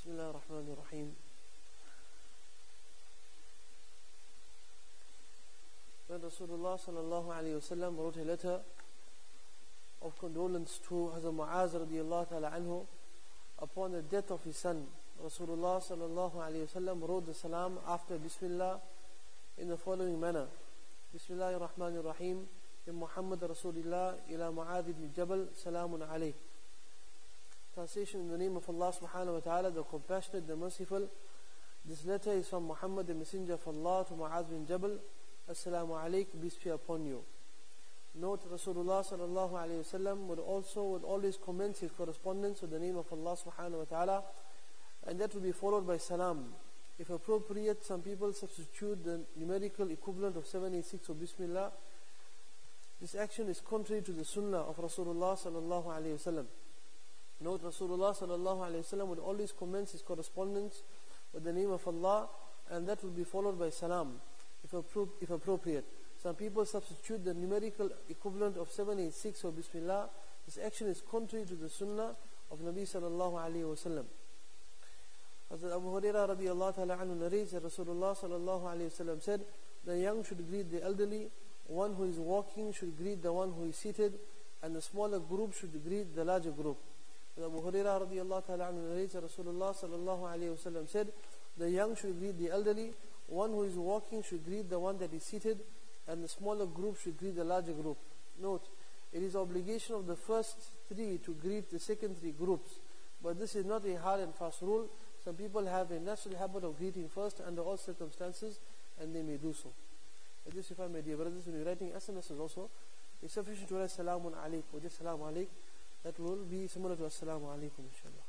Bismillah ar-Rahman ar-Rahim. When Rasulullah sallallahu alayhi wa sallam wrote a letter of condolence to Hazrat Mu'az radiyallahu ta'ala anhu upon the death of his son, Rasulullah sallallahu alayhi wa sallam wrote the salam after Bismillah in the following manner: Bismillah ar-Rahman ar-Rahim, in Muhammad Rasulullah ila Mu'adh ibn Jabal, salamun alayh. Translation: in the name of Allah subhanahu wa ta'ala, the compassionate, the merciful. This letter is from Muhammad, the messenger of Allah, to Mu'adh bin Jabal. Assalamu alayk, peace be upon you. Note, Rasulullah sallallahu alayhi wa sallam would always commence his correspondence with the name of Allah subhanahu wa ta'ala, and that would be followed by salam. If appropriate, some people substitute the numerical equivalent of 786 or Bismillah. This action is contrary to the sunnah of Rasulullah sallallahu alayhi wa sallam. Note, Rasulullah sallallahu alayhi wa sallam would always commence his correspondence with the name of Allah, and that would be followed by salam, if appropriate. Some people substitute the numerical equivalent of 786 or Bismillah. This action is contrary to the sunnah of Nabi sallallahu alayhi wa sallam. Hazrat Abu Hurairah radiyallahu ta'ala anhu narrates that Rasulullah sallallahu alayhi wa sallam said, the young should greet the elderly, one who is walking should greet the one who is seated, and the smaller group should greet the larger group. Abu Hurairah radiyallahu ta'ala anhu narrates that Rasulullah sallallahu alayhi wa sallam said, the young should greet the elderly, one who is walking should greet the one that is seated, and the smaller group should greet the larger group. Note, it is obligation of the first three to greet the second three groups, but this is not a hard and fast rule. Some people have a natural habit of greeting first under all circumstances, and they may do so. At this, if I may, dear brothers, when you're writing SMSs also, it's sufficient to write Salamun Alayk or just Salamu Alayk. That will be similar to Assalamu Alaikum, inshallah.